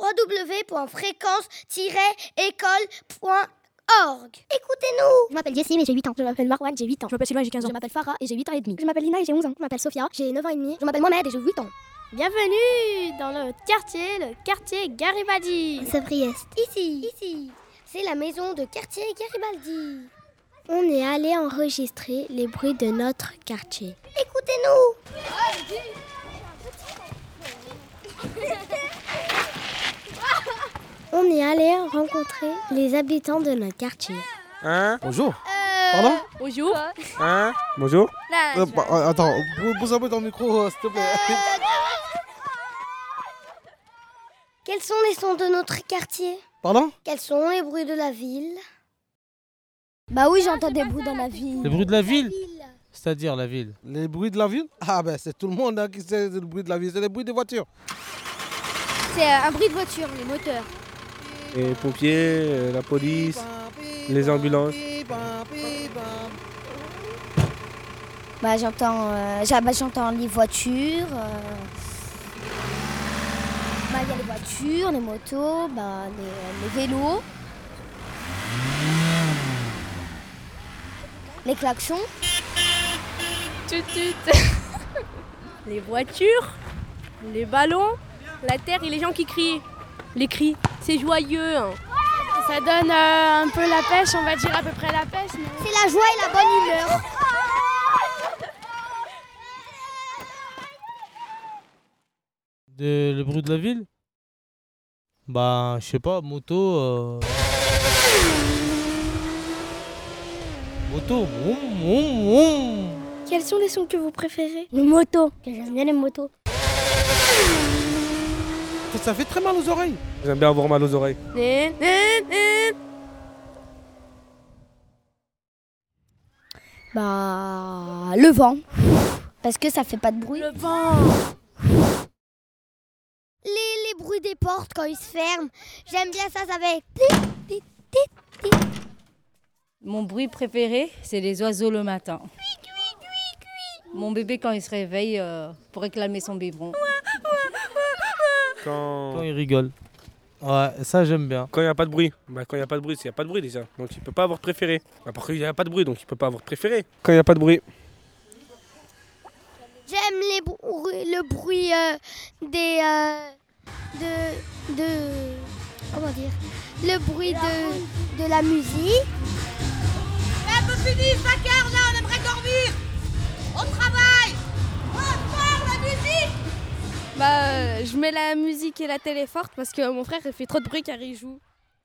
www.fréquence-école.org. Écoutez-nous. Je m'appelle Jessie, mais j'ai 8 ans. Je m'appelle Marwan, j'ai 8 ans. Je m'appelle Sylvain, j'ai 15 ans. Je m'appelle Farah et j'ai 8 ans et demi. Je m'appelle Lina et j'ai 11 ans. Je m'appelle Sophia, J'ai 9 ans et demi. je m'appelle Mohamed et j'ai 8 ans. Bienvenue dans le quartier Garibaldi. Saint-Priest. Ici, c'est la maison de quartier Garibaldi. On est allé enregistrer les bruits de notre quartier. Écoutez-nous. On est allé rencontrer les habitants de notre quartier. Hein? Bonjour. Pardon? Bonjour. Hein? Bonjour. Attends, pose un peu dans le micro, s'il te plaît. Quels sont les sons de notre quartier? Pardon? Quels sont les bruits de la ville? Bah oui, j'entends des bruits dans la ville. Les bruits de la ville? C'est-à-dire la ville. Les bruits de la ville? Ah ben c'est tout le monde qui sait le bruit de la ville, c'est les bruits des voitures. C'est un bruit de voiture, les moteurs. Les pompiers, la police, les ambulances. Bah j'entends les voitures. Bah il y a les voitures, les motos, bah les vélos. Les klaxons. Tut. Les voitures, les ballons, la terre et les gens qui crient. Les cris, c'est joyeux. Hein. Ça donne un peu la pêche, on va dire à peu près la pêche. Mais... C'est la joie et la bonne humeur. Le bruit de la ville? Bah, je sais pas, moto. Moto, vroom, vroom, vroom. Quels sont les sons que vous préférez? Les motos. J'aime bien les motos. Ça fait très mal aux oreilles. J'aime bien avoir mal aux oreilles. Bah le vent. Parce que ça fait pas de bruit. Le vent. Les bruits des portes quand ils se ferment. J'aime bien ça fait... Mon bruit préféré, c'est les oiseaux le matin. Mon bébé, quand il se réveille, pour réclamer son biberon. Quand il rigole. Ouais, ça j'aime bien. Quand il n'y a pas de bruit. Bah, quand il n'y a pas de bruit, c'est qu'il n'y a pas de bruit déjà. Donc il peut pas avoir de préféré. Bah, parce qu'il n'y a pas de bruit, donc il peut pas avoir de préféré. Quand il n'y a pas de bruit. J'aime le bruit comment dire? Le bruit de la musique. Un peu fini, 5 heures là, on aimerait dormir. Au travail. On part la musique. Bah, je mets la musique et la télé forte parce que mon frère il fait trop de bruit car il joue.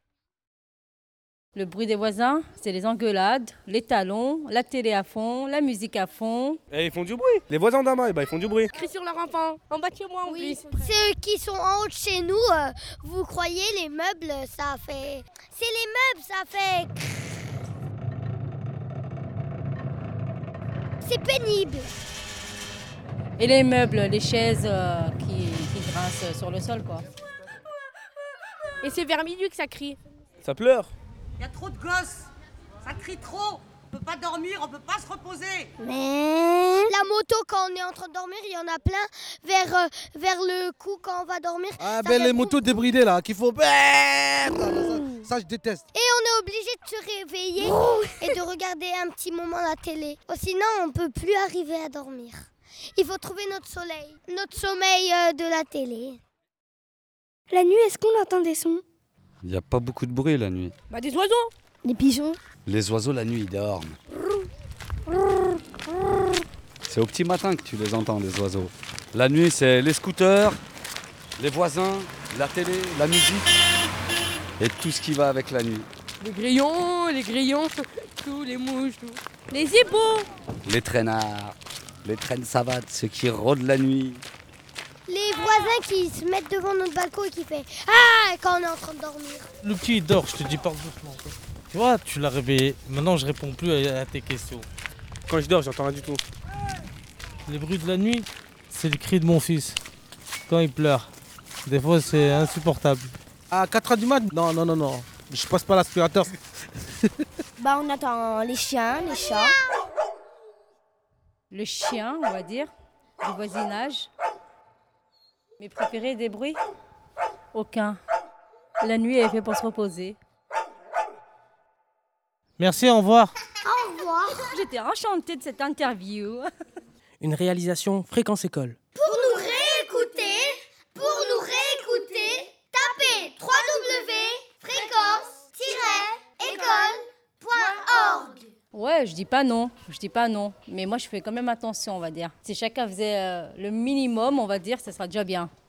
Le bruit des voisins, c'est les engueulades, les talons, la télé à fond, la musique à fond. Et ils font du bruit. Les voisins d'Ama, ils font du bruit. Crie sur leur enfant, en bas de chez moi en plus. Ceux qui sont en haut de chez nous, vous croyez les meubles, ça fait... C'est les meubles, ça fait... C'est pénible. Et les meubles, les chaises qui grincent sur le sol, quoi. Et c'est vers minuit que ça crie. Ça pleure. Il y a trop de gosses. Ça crie trop. On peut pas dormir, on peut pas se reposer. Mais la moto, quand on est en train de dormir, il y en a plein vers le cou quand on va dormir. Ah Ça ben fait les motos débridées là, qu'il faut... Ça je déteste. Et on est obligé de se réveiller et de regarder un petit moment la télé. Sinon, on peut plus arriver à dormir. Il faut trouver notre sommeil de la télé. La nuit, est-ce qu'on entend des sons? Il n'y a pas beaucoup de bruit la nuit. Bah des oiseaux. Les pigeons. Les oiseaux la nuit ils dorment. C'est au petit matin que tu les entends les oiseaux. La nuit c'est les scooters, les voisins, la télé, la musique et tout ce qui va avec la nuit. Les grillons, tous les mouches, tout. Les hippos. Les traînards, les traînes savates, ceux qui rôdent la nuit. Les voisins qui se mettent devant notre balcon et qui font « Ah !» quand on est en train de dormir. Le petit il dort, je te dis parle doucement. Tu vois, tu l'as réveillé. Maintenant je réponds plus à tes questions. Quand je dors, j'entends rien du tout. Les bruits de la nuit, c'est le cri de mon fils. Quand il pleure. Des fois c'est insupportable. À 4h du mat? Non. Je passe pas l'aspirateur. Bah on entend les chiens, les chats. Le chien, on va dire, du voisinage. Mes préférés des bruits? Aucun. La nuit est faite pour se reposer. Merci, au revoir. Au revoir. J'étais enchantée de cette interview. Une réalisation Fréquence École. Pour nous réécouter, tapez www.fréquence-école.org. Ouais, je dis pas non. Mais moi, je fais quand même attention, on va dire. Si chacun faisait le minimum, on va dire, ça sera déjà bien.